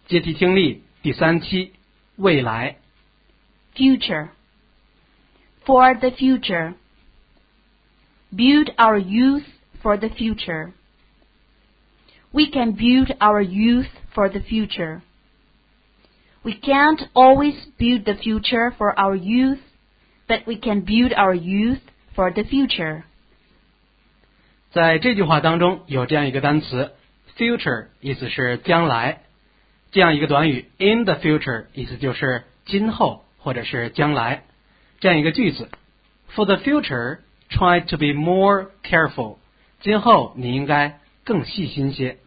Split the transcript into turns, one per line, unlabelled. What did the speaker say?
阶梯听力第3期未来
Future. For the future. Build our youth for the future. We can build our youth for the future. We can't always build the future for our youth, but we can build our youth for the future.
在这句话当中有这样一个单词 future 意思是将来，这样一个短语 in the future 意思就是今后或者是将来，这样一个句子 For the future, try to be more careful. 今后你应该更细心些。